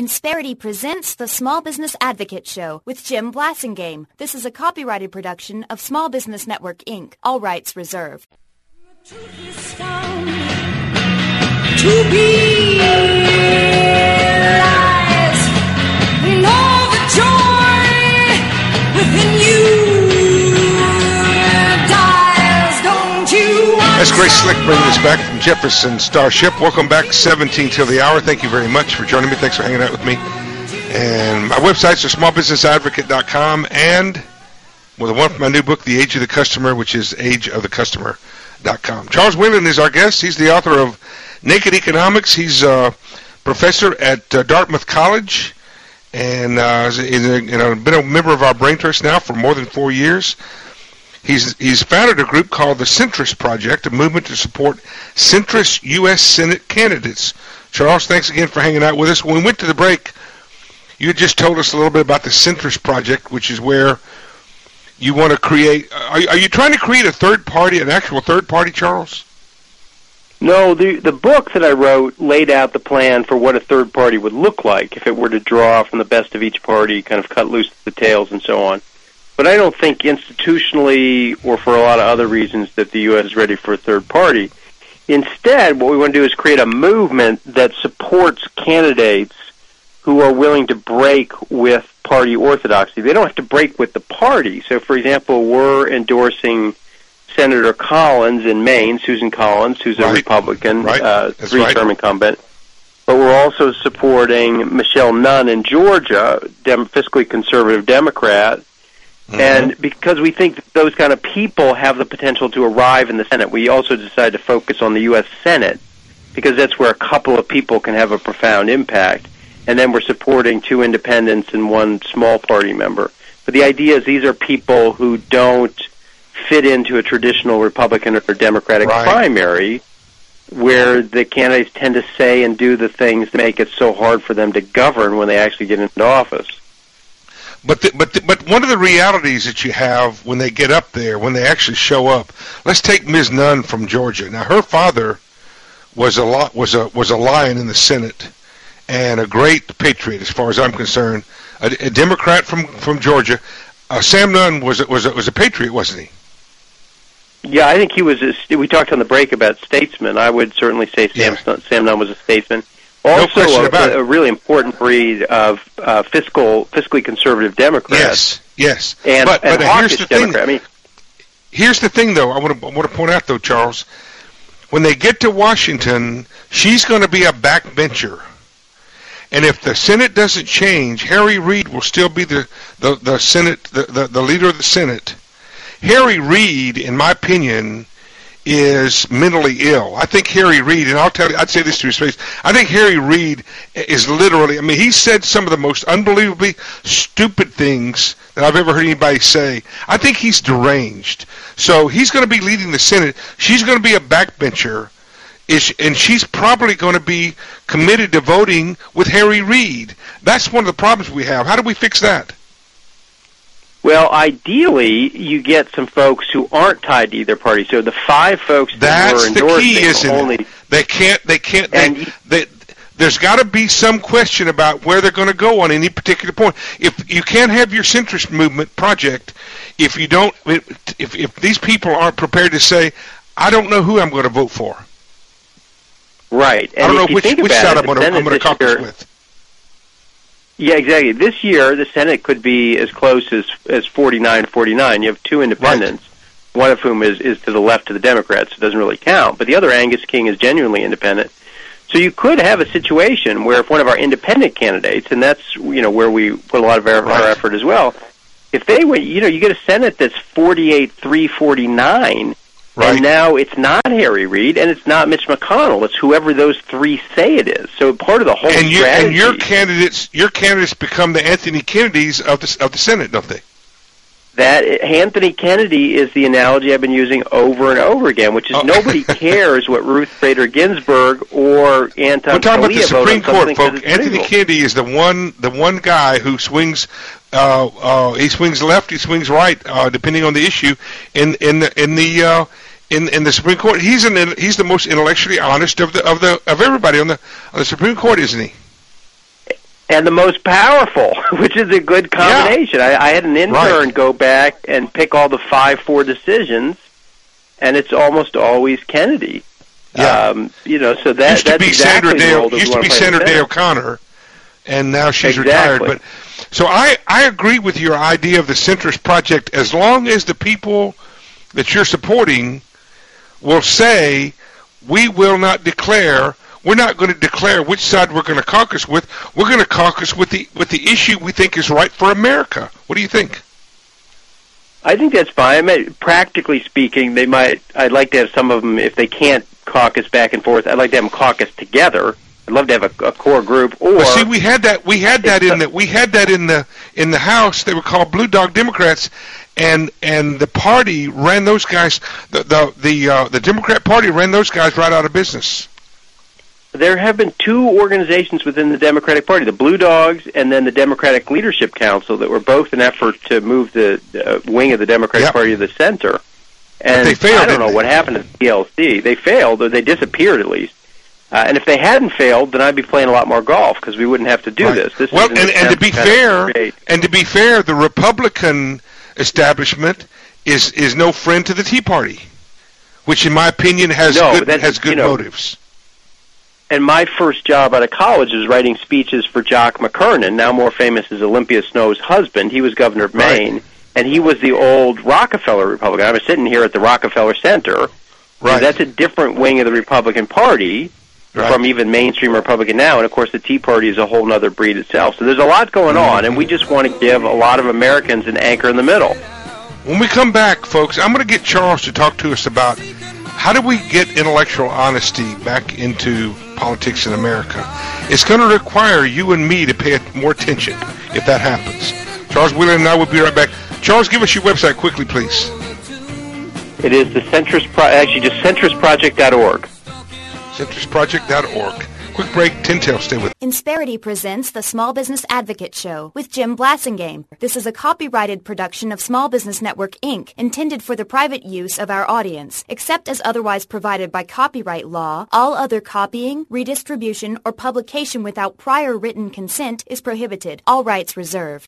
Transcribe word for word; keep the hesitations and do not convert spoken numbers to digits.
Insperity presents the Small Business Advocate Show with Jim Blasingame. This is a copyrighted production of Small Business Network, Incorporated. All rights reserved. The truth is found to be lies, and all the joy within you dies, don't you? That's Grace Slick bringing us back from Jefferson Starship. Welcome back, seventeen till the hour. Thank you very much for joining me. Thanks for hanging out with me. And my websites are small business advocate dot com and well, the one from my new book, The Age of the Customer, which is age of the customer dot com. Charles Whalen is our guest. He's the author of Naked Economics. He's a professor at uh, Dartmouth College and uh, is a, you know, been a member of our Brain Trust now for more than four years. He's he's founded a group called the Centrist Project, a movement to support centrist U S Senate candidates. Charles, thanks again for hanging out with us. When we went to the break, you had just told us a little bit about the Centrist Project, which is where you want to create. Are, are you trying to create a third party, an actual third party, Charles? No, the the book that I wrote laid out the plan for what a third party would look like if it were to draw from the best of each party, kind of cut loose the tails and so on. But I don't think institutionally or for a lot of other reasons that the U S is ready for a third party. Instead, what we want to do is create a movement that supports candidates who are willing to break with party orthodoxy. They don't have to break with the party. So, for example, we're endorsing Senator Collins in Maine, Susan Collins, who's right. a Republican, right. uh, three-term right. incumbent. But we're also supporting Michelle Nunn in Georgia, dem- fiscally conservative Democrat. Mm-hmm. And because we think that those kind of people have the potential to arrive in the Senate, we also decided to focus on the U S Senate because that's where a couple of people can have a profound impact. And then we're supporting two independents and one small party member. But the idea is these are people who don't fit into a traditional Republican or Democratic right. primary where the candidates tend to say and do the things that make it so hard for them to govern when they actually get into office. But the, but the, but one of the realities that you have when they get up there, when they actually show up, let's take Miz Nunn from Georgia. Now, her father was a lot, was a was a lion in the Senate and a great patriot, as far as I'm concerned. A, a Democrat from, from Georgia. Uh, Sam Nunn was a, was a, was a patriot, wasn't he? Yeah, I think he was. A, we talked on the break about statesmen. I would certainly say Sam yeah. Sam Nunn was a statesman. Also, no question about a, it. a really important breed of uh, fiscal, fiscally conservative Democrats. Yes, yes. And, but and but hawkish here's the thing. Democrat. I mean, here's the thing, though. I want to I want to point out, though, Charles. When they get to Washington, she's going to be a backbencher. And if the Senate doesn't change, Harry Reid will still be the, the, the Senate, the, the, the leader of the Senate. Harry Reid, in my opinion, is mentally ill. I think Harry Reid, and I'll tell you, I'd say this to his face, I think Harry Reid is literally, I mean, he said some of the most unbelievably stupid things that I've ever heard anybody say. I think he's deranged. So he's going to be leading the Senate. She's going to be a backbencher. Is, and she's probably going to be committed to voting with Harry Reid. That's one of the problems we have. How do we fix that? Well, ideally, you get some folks who aren't tied to either party. So the five folks that That's were endorsing the key, isn't only it? They can't. They can't. They, And you- they, there's got to be some question about where they're going to go on any particular point. If you can't have your centrist movement project, if you don't, if if these people aren't prepared to say, I don't know who I'm going to vote for. Right. And I don't if know you which think which about side it, I'm going to the I'm going to Senate this caucus year- with. Yeah, exactly. This year, the Senate could be as close as as forty-nine forty-nine. You have two independents, right. One of whom is, is to the left of the Democrats, so it doesn't really count. But the other, Angus King, is genuinely independent. So you could have a situation where if one of our independent candidates, and that's you know where we put a lot of our, right. our effort as well, if they went, you know, you get a Senate that's forty-eight three forty-nine, right. and now it's not Harry Reid and it's not Mitch McConnell. It's whoever those three say it is. So part of the whole and, you, strategy. and your candidates, your candidates become the Anthony Kennedys of the of the Senate, don't they? That Anthony Kennedy is the analogy I've been using over and over again, which is oh. nobody cares what Ruth Bader Ginsburg or Anton We're talking about the Scalia vote Supreme on Court, something 'cause folks. it's Anthony legal. Kennedy is the one, the one guy who swings. Uh, uh, he swings left, he swings right, uh, depending on the issue. In in the in the uh, in in the Supreme Court, he's an he's the most intellectually honest of the of the of everybody on the on the Supreme Court, isn't he? and the most powerful, which is a good combination. Yeah. I, I had an intern Right. go back and pick all the five four decisions, and it's almost always Kennedy. Yeah. Um, you know, so that used to that's be exactly Sandra the Day, role that we used to wanna be play in the Sandra Day Senate. O'Connor, and now she's Exactly. retired. But so I, I agree with your idea of the centrist project as long as the people that you're supporting will say, we will not declare, we're not going to declare which side we're going to caucus with. We're going to caucus with the with the issue we think is right for America. What do you think? I think that's fine. I mean, practically speaking, they might. I'd like to have some of them, if they can't caucus back and forth, I'd like to have them caucus together. I'd love to have a, a core group. Or Well, see, we had that. We had that in the. We had that in the in the House. They were called Blue Dog Democrats, and and the party ran those guys. The the the uh, the Democrat Party ran those guys right out of business. there have been two organizations within the Democratic Party, the Blue Dogs and then the Democratic Leadership Council, that were both an effort to move the uh, wing of the Democratic Yep. Party to the center. And But they failed, I don't didn't know they? what happened to the P L C. They failed, or they disappeared at least. Uh, and if they hadn't failed, then I'd be playing a lot more golf because we wouldn't have to do Right. this. This well, is an and, and to attempt be kind of fair, create- and to be fair, the Republican establishment is is no friend to the Tea Party, which, in my opinion, has No, good that's- has good you know, motives. And my first job out of college was writing speeches for Jock McKernan, now more famous as Olympia Snow's husband. He was governor of Right. Maine, and he was the old Rockefeller Republican. I was sitting here at the Rockefeller Center. Right. That's a different wing of the Republican Party Right. from even mainstream Republican now. And, of course, the Tea Party is a whole other breed itself. So there's a lot going on, and we just want to give a lot of Americans an anchor in the middle. When we come back, folks, I'm going to get Charles to talk to us about how do we get intellectual honesty back into politics in America. It's going to require you and me to pay more attention if that happens. Charles Wheeler and I will be right back. Charles, give us your website quickly, please. It is the Centrist Pro- actually just centrist project dot org. centrist project dot org. Quick break. Tintail, stay with us. Insperity presents the Small Business Advocate Show with Jim Blassingame. This is a copyrighted production of Small Business Network, Incorporated, intended for the private use of our audience. Except as otherwise provided by copyright law, all other copying, redistribution, or publication without prior written consent is prohibited. All rights reserved.